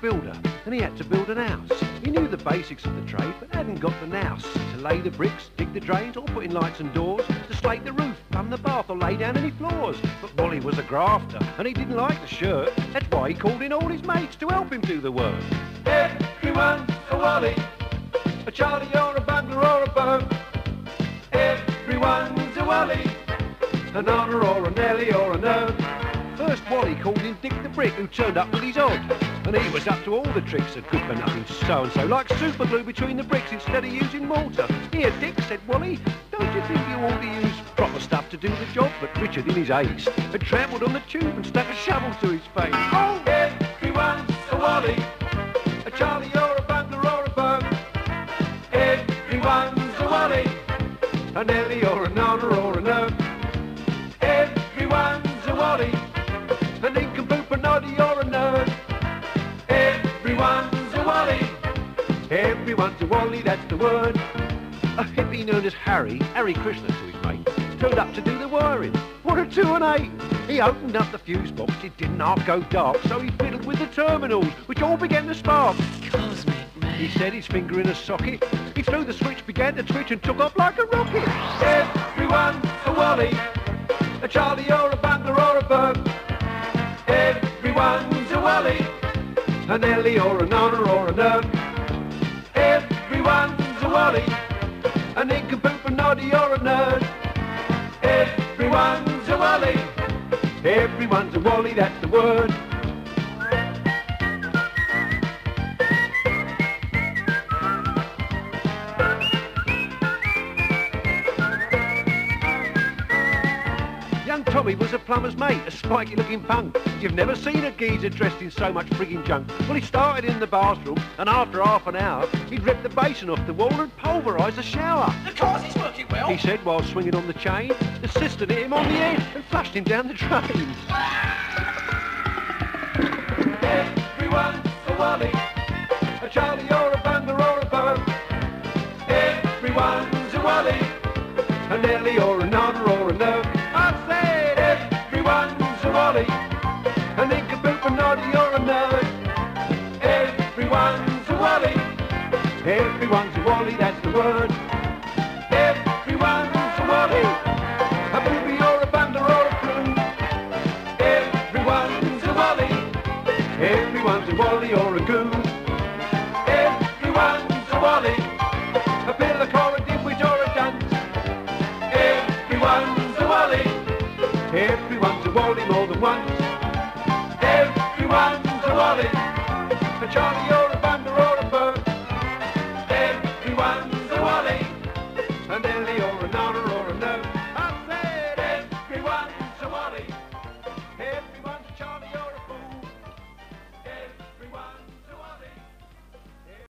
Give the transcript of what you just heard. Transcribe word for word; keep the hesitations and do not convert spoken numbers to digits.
builder and he had to build an house. He knew the basics of the trade but hadn't got the nous to lay the bricks, dig the drains or put in lights and doors, to slate the roof, plumb the bath or lay down any floors. But Wally was a grafter and he didn't like the shirt. That's why he called in all his mates to help him do the work. Everyone's a Wally, a Charlie or a bungler or a Bo. Everyone's a Wally, an Honor or a Nelly or a No. First Wally called in Dick the Brick, who turned up with his odd, and he was up to all the tricks of good for nothing so-and-so, like super glue between the bricks instead of using mortar. Here, Dick, said Wally, don't you think you ought to use proper stuff to do the job? But Richard, in his haste, had trampled on the tube and stuck a shovel to his face. Oh, everyone's a Wally, a Charlie or a bungler or a Bo. Everyone's a Wally, a Nelly or an Honor or a No. Everyone's a Wally, a nincompoop, a noddy or a nerd. Everyone's a Wally, everyone's a Wally, that's the word. A hippie known as Harry, Harry Krishna to his mate, turned up to do the wiring. What a two and eight! He opened up the fuse box, it didn't half go dark, so he fiddled with the terminals, which all began to spark. Cosmic man. He set his finger in a socket, he threw the switch, began to twitch and took off like a rocket. Everyone's a Wally, a Charlie or a bungler or a Bo. Everyone's a Wally, a Nelly or an Honor or a No. Everyone's a Wally, a nincompoop, a noddy or a nerd. Everyone's a Wally, everyone's a Wally, that's the word. Young Tommy was a plumber's mate, a spiky-looking punk. You've never seen a geezer dressed in so much frigging junk. Well, he started in the bathroom, and after half an hour, he'd ripped the basin off the wall and pulverised the shower. The cars is working well. He said while swinging on the chain. The cistern hit him on the head and flushed him down the drain. Everyone's a Wally, a Charlie or a bungler or a Bo. Everyone's a Wally, a Nelly or an Honor or a No. I said everyone's a Wally, a nincompoop, a noddy or a nerd. Everyone's a Wally, everyone's a Wally, that's the word. Everyone's a Wally, a booby or a bundler or a crew. Everyone's a Wally, everyone's a Wally or a goo. Everyone's a Wally, a pillock or a dimwit or a dunce. Everyone's a Wally, everyone's a Wally more than once. Everyone's a Wally, a Charlie